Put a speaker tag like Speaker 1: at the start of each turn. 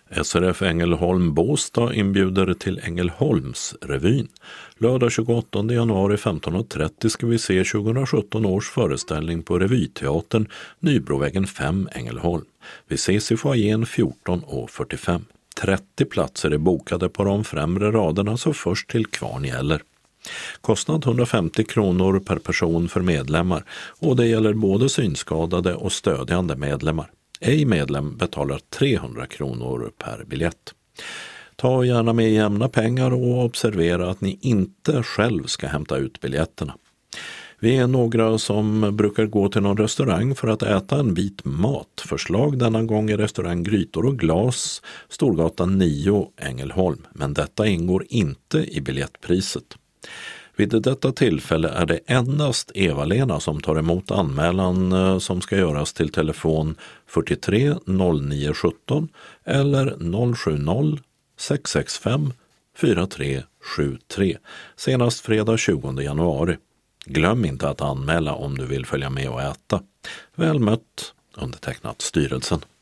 Speaker 1: SRF Ängelholm Båstad inbjuder till Ängelholmsrevyn. Lördag 28 januari 15.30 ska vi se 2017 års föreställning på Revyteatern, Nybrovägen 5, Ängelholm. Vi ses i foajén 14:45. 30 platser är bokade på de främre raderna, så först till kvarn gäller. Kostnad 150 kronor per person för medlemmar, och det gäller både synskadade och stödjande medlemmar. Ej medlem betalar 300 kronor per biljett. Ta gärna med jämna pengar och observera att ni inte själv ska hämta ut biljetterna. Vi är några som brukar gå till någon restaurang för att äta en bit mat. Förslag denna gång är restaurang Grytor och glas, Storgatan 9, Ängelholm. Men detta ingår inte i biljettpriset. Vid detta tillfälle är det endast Eva-Lena som tar emot anmälan, som ska göras till telefon 43 09 17 eller 070 665 4373 senast fredag 20 januari. Glöm inte att anmäla om du vill följa med och äta. Väl mött, undertecknat styrelsen.